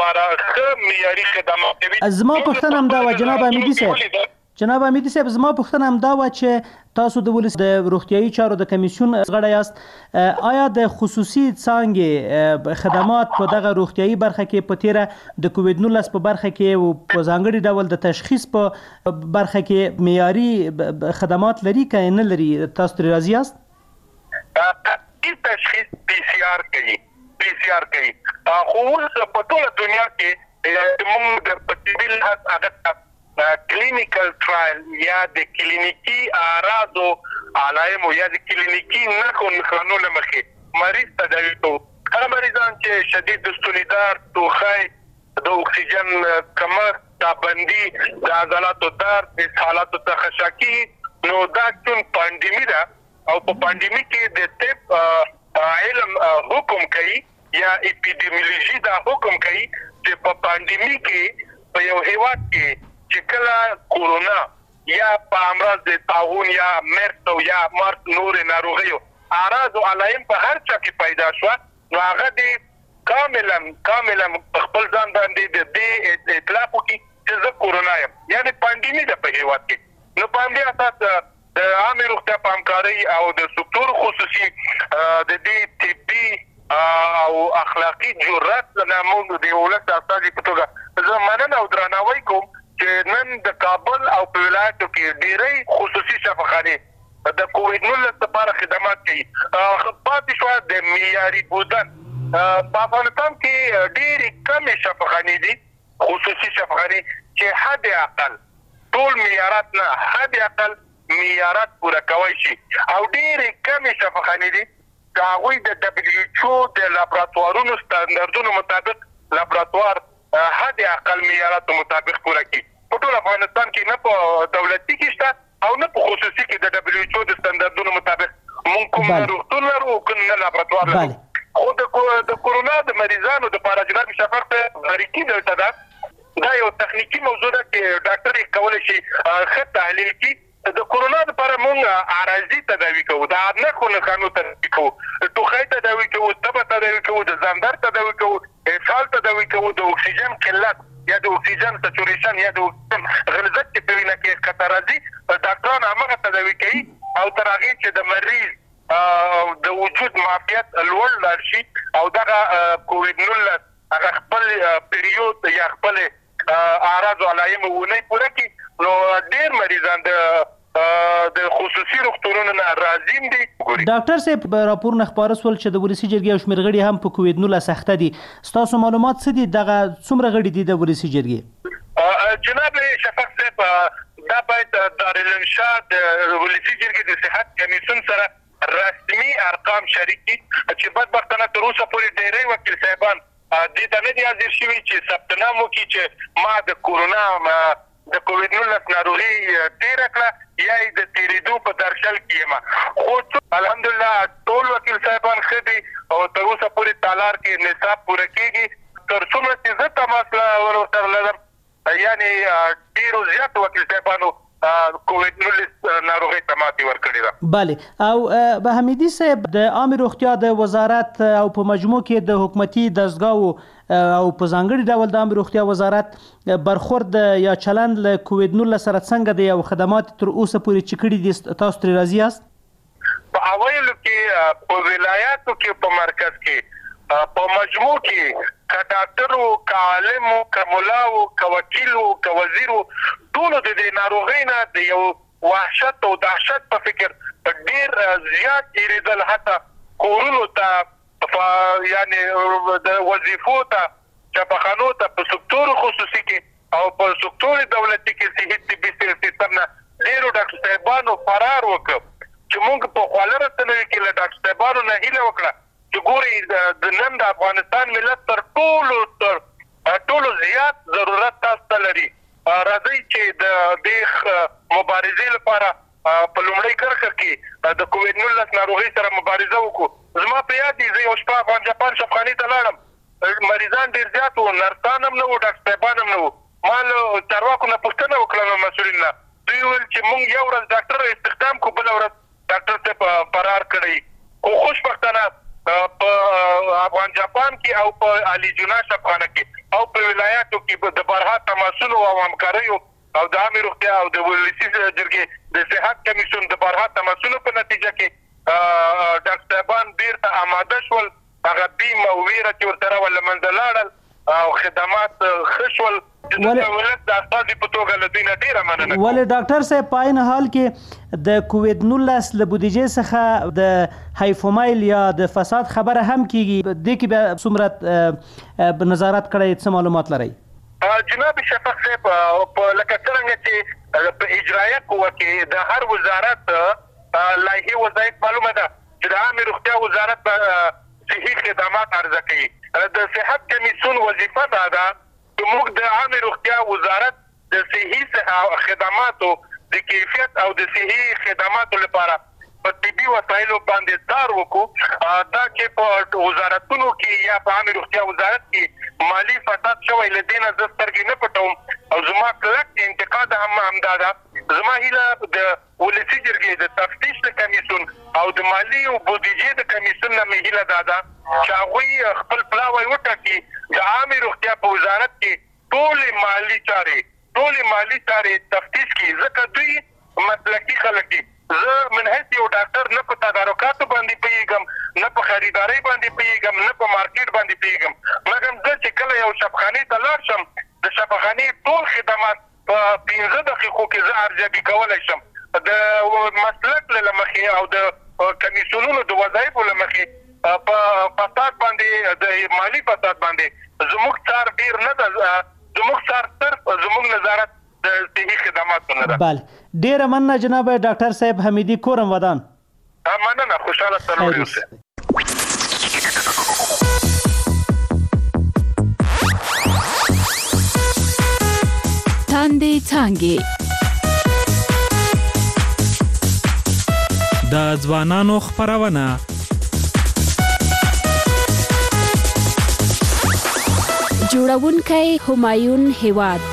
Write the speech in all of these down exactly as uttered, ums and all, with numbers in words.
لپاره ښه معیاري خدمات کوي. زما پوښتنه همدا وه جناب حمیدي صاحب جناب حمیدي صاحب زما پوښتنه همدا وه چې تاسو د ولس د روغتیایي چارو د کمیسیون غړی یاست. آیا د خصوصي څانګې خدمات په دغه روغتیایي برخه کې په تیره د کووید نولس په برخه کې او په ځانګړي ډول د تشخیص په برخه کې معیاري خدمات لري که نه لري؟ تاسو ترې راضي یاست؟ تشخیص پی سی آر کوي پی سی آر کوي خو اوس په ټوله دنیا کې موږ د په طبي لحاظ هغه کلینیکل ټرایل یا د کلینیکي اعراضو علایمو یا د کلینیکي نښو نښانو له مخې مریض تداوي کوو. هغه مریضان چې شدید د ستوني ټوخی، د اکسیجن کمښت، تابندي، د عضلاتو درد، د اسهالاتو څخه شاکي، نو دا چون پاندیمي ده او په پاندیمي کې د طب علم حکم کوي یا اپیډیمیولوژي دا حکم کوي چې په پاندیمي کې په یو هیواد کې چې کله کورونا یا په امراض د طاعون یا مرض او یا مرض نور ناروغیو اعراض او علایم په هر چا کې پیدا شو، نو هغه د کاملا کاملا خپل ځان باندې د دې اطلاق وکړي چې زه کورونا یم، یعنی پاندیمي ده په هیواد کې. نو په همدې اساس د عامې روغتیا په همکارۍ او د سکتور خصوصي د دې طبي او اخلاقي جرأت نه موږ د ولس د استازي په توګه زه مننه او درناوی کوم چې نن د کابل او په ولایتو کې ډېرې خصوصي شفاخانې د کووید نولس لپاره خدمات کوي. پاتې شوه د معیاري بودن په افغانستان کې ډېرې کمې شفاخانې دي خصوصي شفاخانې چې حد اقل ټول معیارات نه حد اقل معیارات پوره کوی شي او ډېرې کمې شفاخانې دي چې هغوی د دبلیو ایچ او د لابراتوارونو ستاندردونو مطابق لابراتوار حد اقل معیاراتو مطابق پوره کړي. په ټول افغانستان کې نه په دولتي کې شته او نه په خصوصي کې د دبلیو ایچ او د ستاندردونو مطابق مونږ کوم روغتون لرو او کوم نه لابراتوار لرو. خو د کورونا د مریضانو دپاره جناب شفاق صاحب غریقي دلته ده، دا یو تخنیکي موضوع ده چې ډاکټر یې کولی شي ښه تحلیل کړي. د کورونا لپاره موږ عارضي تداوي کوو، د نښو نښانو تداوي کوو، ټوخی تداوي کوو، تبه تداوي کوو، د ځاندر تداوي کوو، اسهال تداوي کوو، د اکسیجن قلت یا د اکسیجن سچوریشن یا د اکسیجن غلظت چې په وینه کې ښکته راځي ډاکټران همغه تداوي کوي او تر هغې چې د مریض د وجود معافیت لوړ لاړ شي او دغه کووید نولس هغه خپل پیریود یا خپل اعراض او علایمو ونه پوره کړي، نو ډېر مریضان د د خصوصي روغتونونو نه راضي دي. ډاکټر صاحب راپورونه خپاره شول چې د ولسي جرګې او شمېر غړي هم په کووید نولس اخته دي. ستاسو معلومات څه دي؟ دغه څومره غړي دي د ولسي جرګې؟ جناب شفاق صاحب دا باید دارالانشاء د ولسي جرګې د صحت کمیسیون سره رسمي ارقام شریک کړي چې بدبختانه تر اوسه پورې ډېری وکیل صاحبان دې ته نه دي حاضر شوي چې ثبت نام وکړي چې ما د کورونا د کووید نولس ناروغي تېره کړه یا یې د تېرېدو په درشل کې یم. خو الحمدلله ټول وکیل صاحبان ښه دي او تر اوسه پورې تالار کې نصاب پوره کېږي. تر څومره چې زه تماس ورسره لرم یعنې ډېرو زیاتو وکیل صاحبانو کووید نولس ناروغۍ ته ماتې ورکړې ده. بله او به حمیدي صاحب د عامې روغتیا د وزارت او په مجموع کې د حکومتي دستګاوو او په ځانګړي ډول د عامې روغتیا وزارت برخورد یا چلند له کووید نولس سره څنګه دی او خدمات تر اوسه پورې چې کړي دي تاسو ترې راضي یاست؟ په اوایلو کې په ولایاتو کې په مرکز کې په مجموع کې که ډاکټرو که عالمو که ملاو که وکیلو که وزیرو ټولو د دې ناروغۍ نه د یو وحشت او دهشت په فکر ډېر زیات تېرېدل، حتی کورونو ته یعنې د وظیفو ته چاپخانو ته په سکتور خصوصي کې او په سکتور دولتي کې صحي طبي سیستم نه ډېرو ډاکټر صاحبانو فرار وکړ چې موږ په خواله رسنیو کې له ډاکټر صاحبانو نه هیله وکړه چې ګورئ د نن د افغانستان ملت تر ټولو تر ټولو زیات ضرورت تاسو ته لري. راځئ چې د دې مبارزې لپاره په لومړۍ کرښه کې د کووید نولس ناروغۍ سره مبارزه وکړو. زما په یاد دي زه یو شپه افغان جاپان شفاخانې ته لاړم، مریضان ډېر زیات وو، نرسان هم نه وو، ډاکټر صاحبان هم نه وو. ما له چارواکو نه پوښتنه وکړه له مسؤلین نه، دوی وویل چې موږ یو ورځ ډاکټر استخدام کړو، بله ورځ ډاکټر صاحب فرار کړی. خو خوشبختانه په افغان جاپان کې او په علي جنا شپخانه کې او په ولایاتو کې د برها تماسونو او همکاریو او د عامه روغتیا او د ولسی جرګې د صحت کمیسیون د برها تماسونو په نتیجه کې ډاکټر صاحبان بیرته آماده شول هغه بیم او ویره چې ورته ول منځلاړل او خدمات خشول ولې د استاد په توګه لدینه ډیره مننه ولې ډاکټر صاحب په عین حال کې د کووډ نولس له بودیجې څخه د هایفومایل یا د فساد خبره هم کیږي د کې به څومره نظارت کړی څه معلومات لري جناب شفیق صاحب په لکه څنګه چې په اجرایه قوه کې د هر وزارت لایحه وظایف معلومه ده چې د عامه روغتیا وزارت په صحي خدمات عرضه کوي د صحت کمیسیون وظیفه ده چې موږ د عامه روغتیا وزارت د صحي خدماتو د کیفیت او د صحي خدماتو لپاره په طبي وسایلو باندې کار وکړو دا چې په وزارتونو کې یا په عامه روغتیا وزارت کې مالی فساد شوی لدینه ز سترګې نه پټوم او زما کلک انتقاد هم همدا ده زما هیله د ولسی جرګې د تفتیش کمیسیون او د مالی او بودیجې د کمیسیون نه هیله ده چې هغه خپل پلاوی وټاکي د عامه روغتیا په وزارت کې ټول مالی چارې ټول مالی چارې تفتیش کړي ځکه دوی مسلکي خلک دي زه من هیڅ یو ډاکټر نه په تدارکاتو باندې پیږم نه په خریداري باندې پیږم نه په مارکیټ باندې پیږم مګر زه چې کله یو شفخاني ته لاړ شم د شفخاني ټول خدمات په پنځه دقیقو کې زه ارزیابي کولی شم د مسلک له مخې او د کمیسیونونو د وظایفو له مخې په فساد باندې د مالی فساد باندې زموږ څار ډیر نه ده زموږ څار صرف زموږ نظارت د صحي خدماتو نه ده بله ډیره مننه جناب ډاکټر صاحب حمیدي کورم ودان مننه خوشحاله سلام اوسئ تاندې څانګې د ځوانانو خپرونه جوړونکی همایون هیواد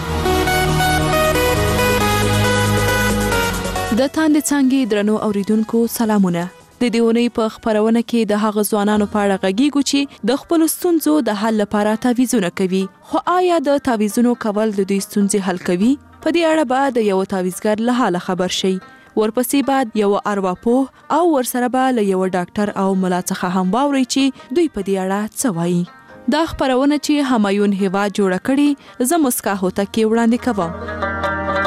د تاندې څانګې درنو اوریدونکو سلامونه د دې اونۍ په خپرونه کې د هغه ځوانانو په اړه غږیږو چې د خپل ستونزو د حل لپاره تعویضونه کوي خو آیا د تعویضونو کول د دې ستونزې حل کوي په دې اړه به د یو تعویضګر له حاله خبر شي ورپسې بعد یو ارواپوه او ورسره به له یو ډاکټر او ملا څخه هم واوري چې دوی په دې اړه څه وایي دا خپرونه چې همایون هیواد جوړه کړي زه مسکا هوتکی وړاندې کوم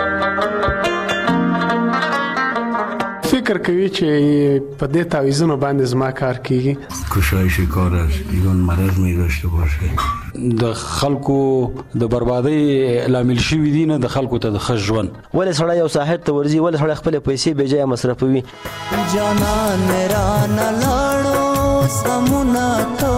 فکر کوي چې په دې تعویضونو باندې زما کار کیږي کشایش کار است دیگه مرض می داشته باشه د خلکو د بربادي لامل شوی دي نه د خلکو ته د خژون ولې سړی یو ساحر ته ورځي ولې سړی خپل پیسې بې ځایه مصرفوي جانان میرا نه لاړو سمونه تو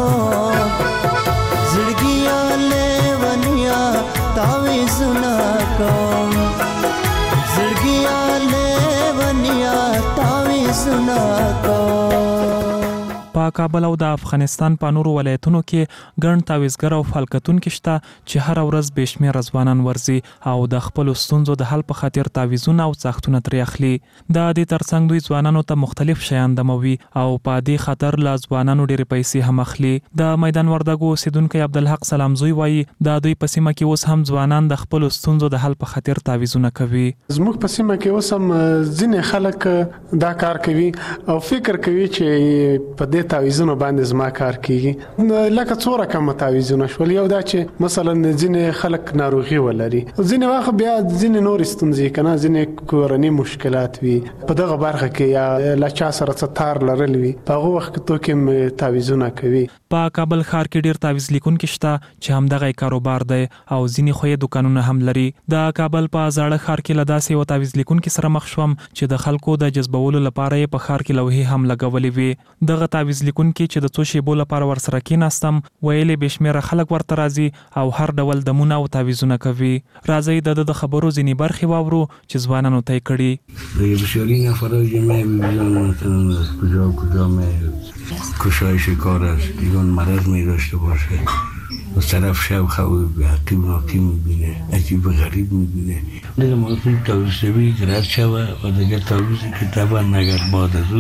زړګیا لیونیا تعویضونه کوم زړګیا لیونیا تعویضونه کوم په کابل او د افغانستان په نورو ولایتونو کې ګڼ تعویضګر او فعالیتونکي شته چې هر ورځ بې شمېره ځوانان ورځي او د خپلو ستونزو د حل په خاطر تعویضونه او ساختونه ترې اخلي د دې ترڅنګ دوی ځوانانو ته مختلف شیان دموي او په دې خاطر له ځوانانو ډېرې پیسې هم اخلي د میدان وردګو اوسیدونکی عبدالحق سلامزوی وایي د دوی په سیمه کې اوس هم ځوانان د خپلو ستونزو د حل په خاطر تعویضونه کوي زموږ په سیمه کې اوس هم ځینې خلک دا کار کوي او فکر کوي چې په دې تعویضونو باندې زما کار کیږي لکه څو رقم تعویضونه شول یو دا چې مثلا ځینې خلک ناروغي ولري ځینې وخت بیا ځینې نور ستونزې کنه ځینې کورنۍ مشکلات وي په دغه برخه کې یا لا چا سره څه تار لرل وي په هغه وخت کې توکم تعویضونه کوي په کابل ښار کې ډیر تعویض لیکونکي شته چې همدغه کاروبار دی او ځینې خو یې دکانونه هم لري د کابل په زاړه ښار کې له داسې یو تعویض لیکونکي سره مخ شوم چې د خلکو د جذبولو لپاره یې په ښار کې لوحې هم لګولې وي دغه تعویض لیکونکي چې د څو شیبو لپاره ورسره کېناستم ویلې بې شمېره خلک ورته راځي او هر ډول دمونه او تعویضونه کوي راځئ د د خبرو ځینې برخې واورو چې ځوانانو ته یې کړي بسیاری نفرای جمعه می‌بینم کجا کجا می کشایش کار است دیگه مرض می داشته باشه و طرف شب خواب حکیم حکیم می‌بینه عجیب غریب می‌بینه دیگه موضوع تعویضی که رد شود و دیگه تعویضی که طبعا اگر بعد از اون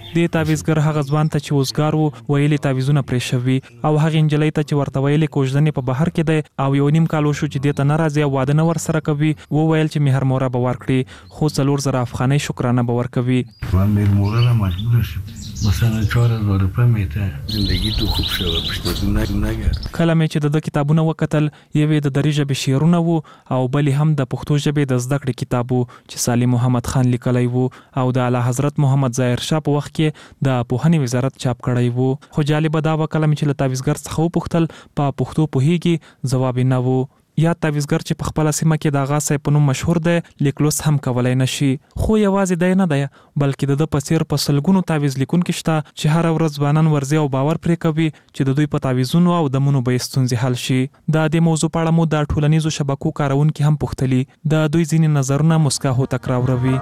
د تعویزګر هغه ځوان ته چې وزګار وو ویلي تعویزونه پرې شوي او هغه نجلۍ ته چې ورته ویلي کوژدنې په بهر کې دی او یو نیم کال وشو چې دې ته نه راځي او واده نه ورسره کوي وویل چې مهرموره به ورکړي خو څلور زره افغانۍ شکرانه به ورکوي. من مهرموره را مجبور شد مثلا چهار هزار روپیه میته زندگی تو خوب شوه پشتو نگرد. کله مې چې د کتابونه وکتل یوې د دري ژبې شعرونه وو او بلې هم د پښتو ژبې د زده کړې کتاب وو چې سالم محمد خان لیکلی وو او د اعلی حضرت محمد ظاهر شاه په وخت کې د پوهنې وزارت چاپ کړی وو. خو جالبه دا وه کله مې چې له تعویزګر څخه وپوښتل په پښتو پوهیږي ځواب یې نه و. یا تعویزګر چې په خپله سیمه کې د آغا صاحب په نوم مشهور دی لیکلوس هم کولی نشي. خو یوازې دی نه دی بلکې د ده په څېر په سلګونو تعویز لیکونکي شته چې هره ورځ ځوانان ورځي او باور پرې کوي چې د دوی په تعویزونو او دمونو به یې ستونزې حل شي. د دې موضوع په اړه مو د ټولنیزو شبکو کاروونکي هم پوښتلي. د دوی ځینې نظرونه مسکا هوتک راوروي.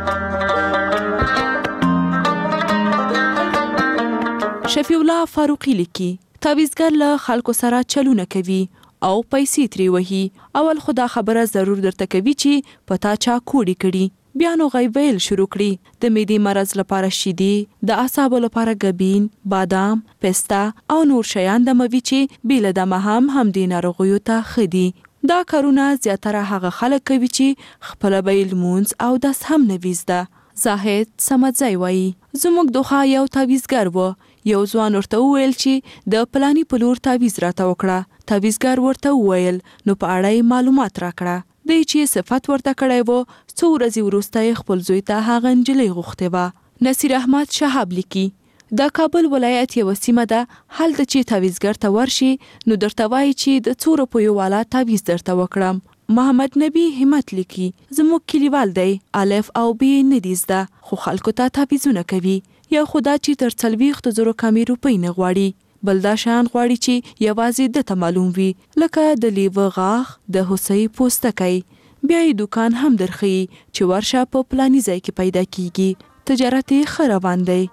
شفیع الله فاروقي لیکي تعویزګر له خلکو سره چلونه کوي او پیسې ترې وهي. اول خو دا خبره ضرور درته کوي چې په تا چا کوډې کړي بیا نو غیب ویل شروع کړي. د معدې مرض لپاره شیدې د اعصابو لپاره ګبین بادام پستا او نور شیان دموي چې بې له دمه هم همدې ناروغیو ته ښه دي. دا کارونه زیاتره هغه خلک کوي چې خپله به یې لمونځ او داس هم نه وي زده. زاهد سمدزی وایي زموږ دوخه یو تعویزګر و. یو ځوان ورته وویل چې د پلانی په لور تعویز راته وکړه. تعویزګر ورته وویل نو په اړه یې معلومات راکړه. دی چې صفت ورته کړی و څو ورځې وروسته یې خپل زوی ته هغه نجلۍ غوښتې وه. نصیر احمد شهاب لیکي د کابل ولایت یوه سیمه ده هلته چې تعویزګر ته ورشي نو درته وایي چې د څو روپیو والا تعویز درته وکړم. محمد نبی همت لیکي زموږ کلیوال دی الف او بی نه دي زده خو خلکو ته تعویزونه کوي. یا خدا چې تر څلوېښتو زرو کمې روپۍ نه غواړي بل دا شیان غواړي چې یوازې ده ته معلوم وي لکه د لیوه غاښ د هوسۍ پوستکی. بیا یې دوکان هم درښیي چې ورشه په پلاني ځای کې پیدا کیږي. تجارت یې ښه روان دی.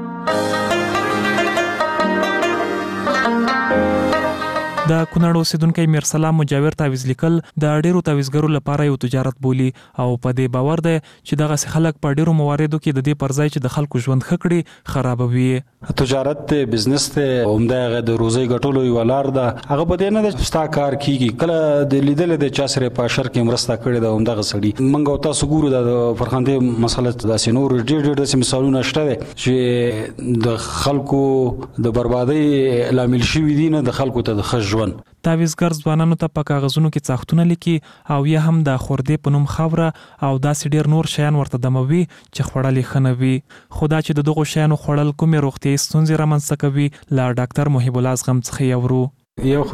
د کونړ اوسیدونکی میرسلام مجاور تعویز لیکل د ډیرو تعویزګرو لپاره یو تجارت بولي او په دې باور دی چې دغه خلک په ډیرو مواردو کې د دې پر ځای چې د خلکو ژوند ښه کړي خرابوي. تجارت ته بزنس ته عمده د روزي ګټلو یو لار ده. هغه په دې نه د ستا کار کیږي کله د لیدل د چا سره په شر کې مرسته کړي د عمده غسړي. منګو تاسو ګورو د فرخنده مسله د سينور ډیر ډیر د مثالونه شته چې د خلکو د بربادي لامل شوی دي نه د خلکو ته د خج. تعویزګر ځوانانو ته په کاغذونو کې څاختونه لیکي او یا هم د خوردې په نوم خاوره او داسې ډیر نور شیان ورته دموي چې خوړل یې ښه نه وي. خو دا چې د دغو شیانو خوړل کومې روغتیایي ستونزې رامنځته کوي له ډاکټر محیب الله زغم څخه یې اورو.